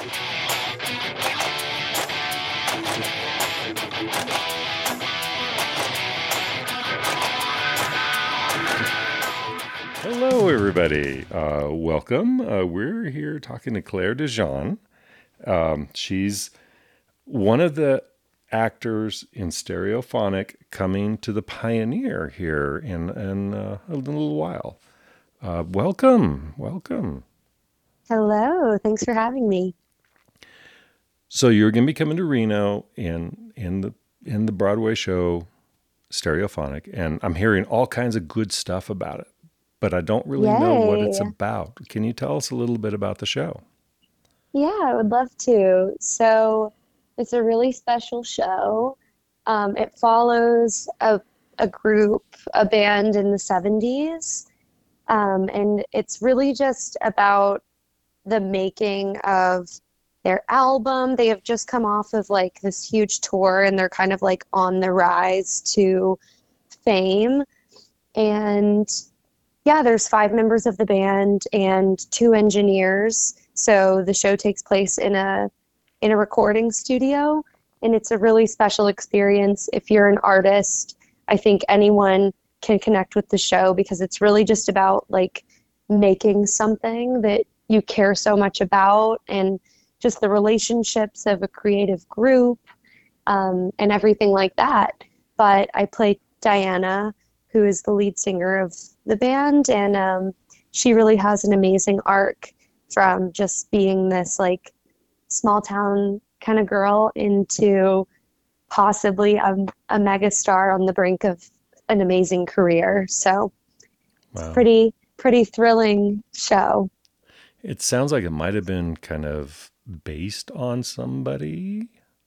Hello, everybody. Welcome. We're here talking to Claire DeJean. She's one of the actors in Stereophonic coming to the Pioneer here in a little while. Welcome. Hello, thanks for having me. So you're going to be coming to Reno in the Broadway show Stereophonic, and I'm hearing all kinds of good stuff about it, but I don't really know what it's Yay. about. Can you tell us a little bit about the show? Yeah, I would love to. So it's a really special show. It follows a group, a band in the 70s. And it's really just about the making of their album. They have just come off of like this huge tour and they're kind of like on the rise to fame. And yeah, there's five members of the band and two engineers. So the show takes place in a recording studio, and it's a really special experience. If you're an artist, I think anyone can connect with the show because it's really just about like making something that you care so much about and just the relationships of a creative group, and everything like that. But I play Diana, who is the lead singer of the band, and she really has an amazing arc from just being this like small town kind of girl into possibly a mega star on the brink of an amazing career. So it's Wow. pretty thrilling show. It sounds like it might have been kind of based on somebody,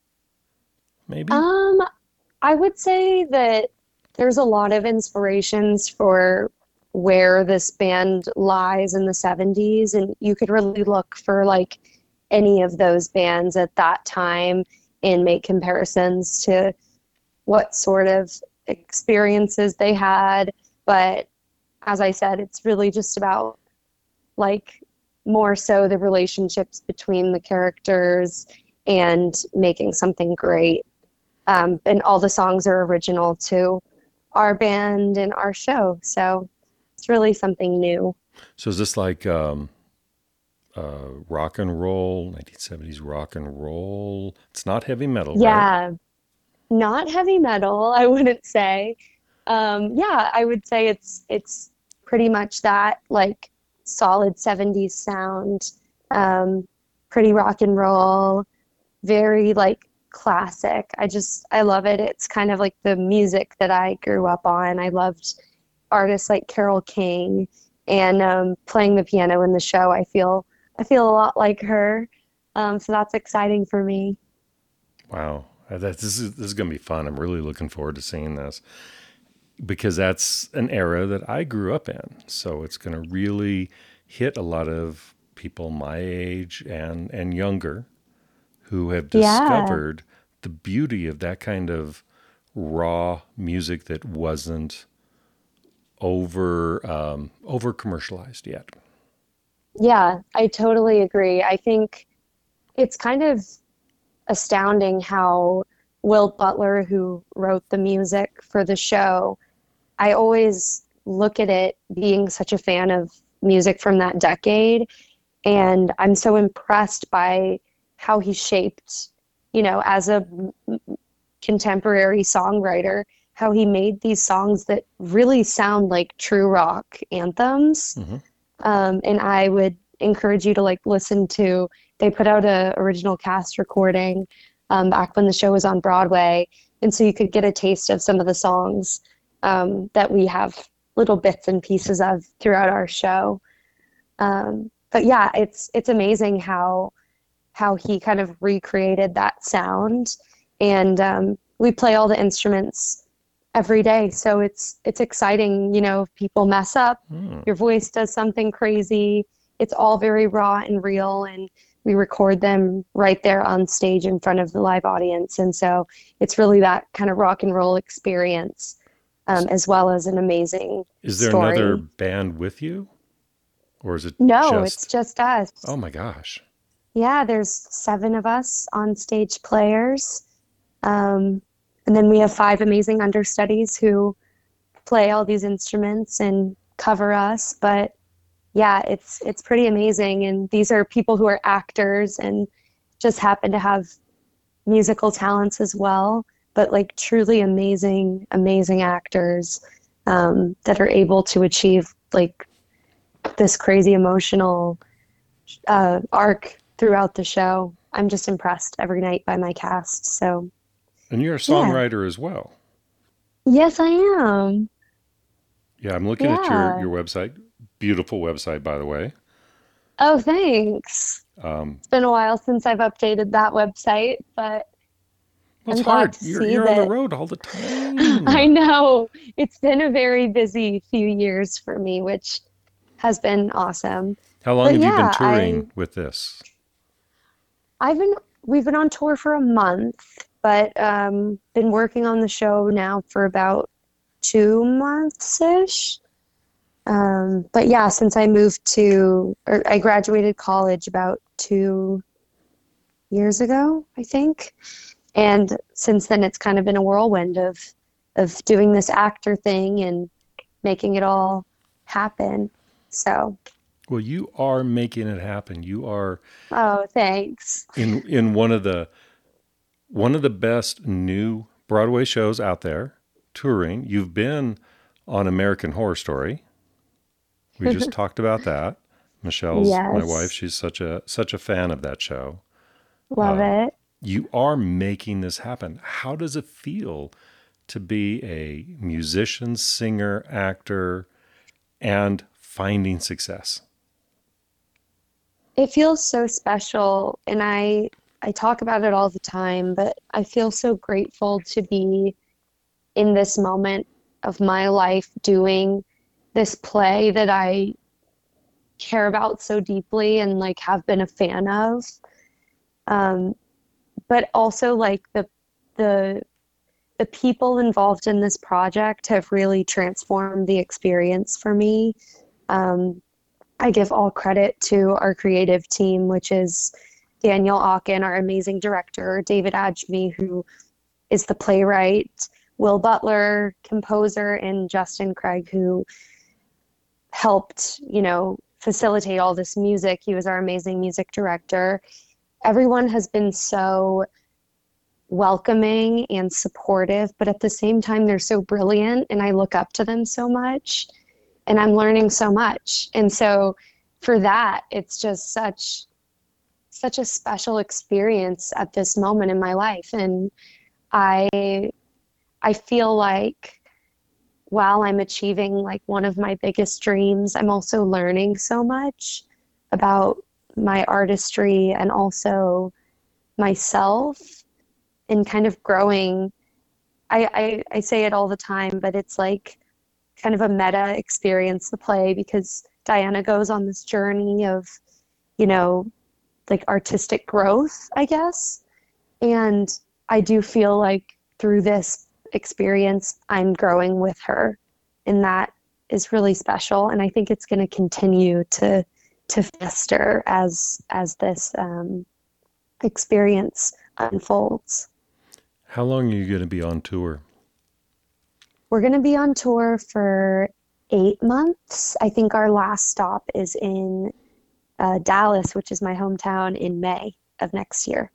maybe? Um, I would say that there's a lot of inspirations for where this band lies in the 70s, and you could really look for like any of those bands at that time and make comparisons to what sort of experiences they had. But as I said, it's really just about like more so the relationships between the characters and making something great. And all the songs are original to our band and our show. So it's really something new. So is this like rock and roll, 1970s rock and roll? It's not heavy metal, right? Yeah, not heavy metal, I wouldn't say. Yeah, I would say it's pretty much that like solid 70s sound, um, pretty rock and roll, very like classic. I love it. It's kind of like the music that I grew up on. I loved artists like Carole King, and playing the piano in the show. I feel a lot like her. So that's exciting for me. Wow. This is going to be fun. I'm really looking forward to seeing this because that's an era that I grew up in. So it's going to really hit a lot of people my age and younger who have Yeah. discovered the beauty of that kind of raw music that wasn't over commercialized yet. Yeah, I totally agree. I think it's kind of astounding how Will Butler, who wrote the music for the show, I always look at it being such a fan of music from that decade, and I'm so impressed by how he shaped, as a contemporary songwriter, how he made these songs that really sound like true rock anthems. Hmm. And I would encourage you to like listen to, they put out a original cast recording back when the show was on Broadway. And so you could get a taste of some of the songs that we have little bits and pieces of throughout our show. But yeah, it's amazing how he kind of recreated that sound. And we play all the instruments every day. So it's exciting, if people mess up, Mm. your voice does something crazy. It's all very raw and real, and we record them right there on stage in front of the live audience. And so it's really that kind of rock and roll experience, as well as an amazing Is there another story. band with you, or is it No, it's just? just us. Oh my gosh! Yeah, there's 7 of us on stage players. Um, and then we have 5 amazing understudies who play all these instruments and cover us. But yeah, it's pretty amazing. And these are people who are actors and just happen to have musical talents as well, but like truly amazing, amazing actors that are able to achieve like this crazy emotional arc throughout the show. I'm just impressed every night by my cast. So And you're a yeah, songwriter as well. yes, I am. Yeah, I'm looking at your Yeah. website. Beautiful website, by the way. Oh, thanks. Um, It's been a while since I've updated that website, but well, it's I'm glad hard. to You're see you're on the that. road all the I time. know it's been a very busy few years for me, which has been awesome. How long But have you been yeah, touring with this? I've been we've been on tour for a month, but been working on the show now for about 2 months ish. But yeah, since I graduated college about 2 years ago, I think. And since then, it's kind of been a whirlwind of doing this actor thing and making it all happen. So, Well, you are making it happen. You are oh, thanks. in one of the best new Broadway shows out there, touring. You've been on American Horror Story. We just talked about that. Michelle's my wife. Yes, She's such a fan of that show. love it. You are making this happen. How does it feel to be a musician, singer, actor, and finding success? It feels so special, and I talk about it all the time, but I feel so grateful to be in this moment of my life doing this play that I care about so deeply and like have been a fan of. Um, but also like the the people involved in this project have really transformed the experience for me. Um, I give all credit to our creative team, which is Daniel Aachen, our amazing director, David Adjemi, who is the playwright, Will Butler, composer, and Justin Craig, who helped, facilitate all this music. He was our amazing music director. Everyone has been so welcoming and supportive, but at the same time, they're so brilliant, and I look up to them so much, and I'm learning so much. And so for that, it's just such a special experience at this moment in my life. And I I feel like while I'm achieving like one of my biggest dreams, I'm also learning so much about my artistry and also myself and kind of growing. I say it all the time, but it's like kind of a meta experience, the play, because Diana goes on this journey of, you know, like artistic growth, I guess. And I do feel like through this experience, I'm growing with her. And that is really special. And I think it's going to continue to fester as this experience unfolds. How long are you going to be on tour? We're going to be on tour for 8 months. I think our last stop is in Dallas, which is my hometown, in May of next year.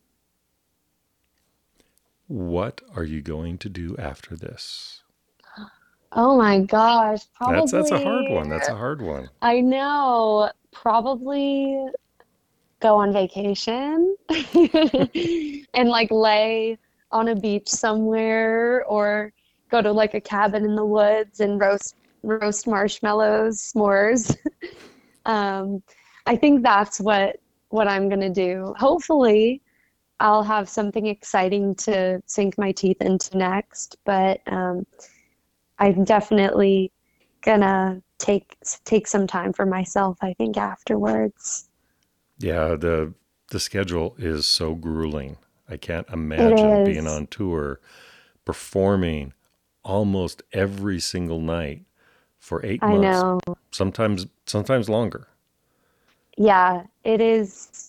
What are you going to do after this? Oh my gosh, That's a hard probably, one. That's a hard one. I know, probably go on vacation and like lay on a beach somewhere or go to like a cabin in the woods and roast marshmallows, s'mores. Um, I think that's what I'm gonna do. Hopefully, I'll have something exciting to sink my teeth into next, but I'm definitely gonna take some time for myself, I think, afterwards. Yeah, the schedule is so grueling. I can't It imagine being is. on tour, performing almost every single night for eight I months, know. sometimes longer. Yeah, it is.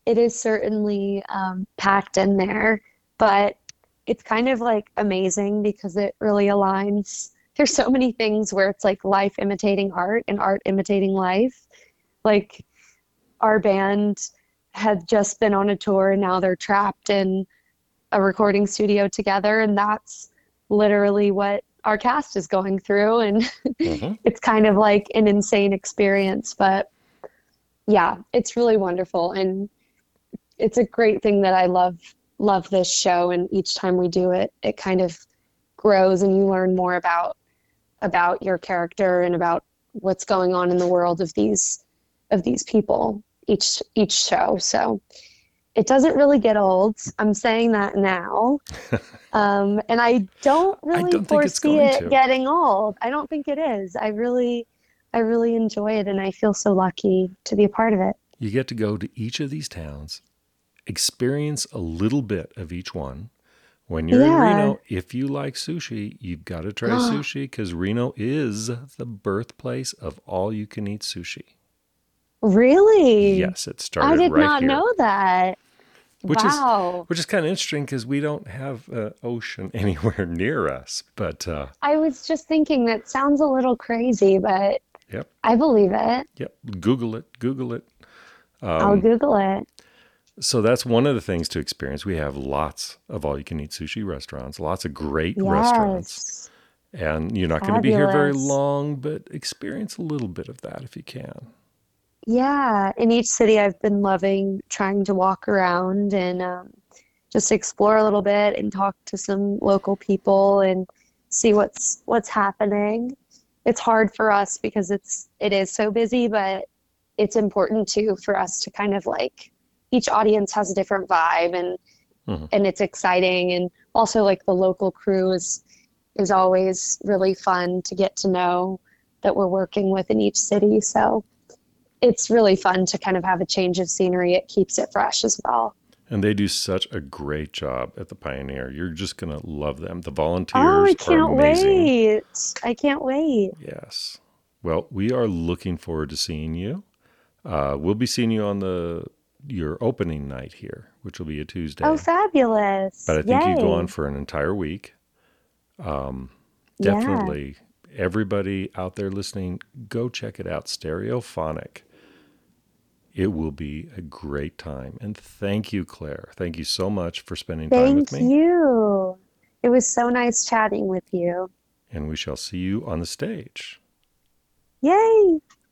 it is certainly packed in there, but it's kind of like amazing because it really aligns. There's so many things where it's like life imitating art and art imitating life. Like our band had just been on a tour and now they're trapped in a recording studio together, and that's literally what our cast is going through. And Hmm. it's kind of like an insane experience, but yeah, it's really wonderful. And it's a great thing that I love this show, and each time we do it, it kind of grows and you learn more about your character and about what's going on in the world of these people each show. So it doesn't really get old. I'm saying that now. And I don't I really don't think it's foresee going it to. getting old. I don't think it is. I really enjoy it and I feel so lucky to be a part of it. You get to go to each of these towns, experience a little bit of each one. When you're in Yeah. Reno, if you like sushi, you've got to try sushi because Reno is the birthplace of all you can eat sushi. Really? Yes, it I started did right not here, know that. which is Wow. which is kind of interesting because we don't have an ocean anywhere near us. But I was just thinking that sounds a little crazy, but yep, I believe it. yep. Google it. Google it. I'll Google it. So that's one of the things to experience. We have lots of all-you-can-eat sushi restaurants, lots of great restaurants, Yes. and you're not going to be here very Fabulous. long, but experience a little bit of that if you can. Yeah. In each city, I've been loving trying to walk around and just explore a little bit and talk to some local people and see what's happening. It's hard for us because it is so busy, but it's important too for us to kind of like each audience has a different vibe, Hmm. and it's exciting, and also like the local crew is always really fun to get to know that we're working with in each city. So it's really fun to kind of have a change of scenery. It keeps it fresh as well. And they do such a great job at the Pioneer. You're just going to love them. The Oh, I volunteers are can't amazing. wait. I can't wait. Yes. Well, we are looking forward to seeing you. We'll be seeing you on the your opening night here, which will be a Oh, Tuesday. But fabulous. I think you go on Yay. for an entire week. Yeah. Definitely, everybody out there listening, go check it out. Stereophonic. It will be a great time. And thank you, Claire. Thank you so much for spending time with Thank me. you. It was so nice chatting with you. And we shall see you on the stage. Yay.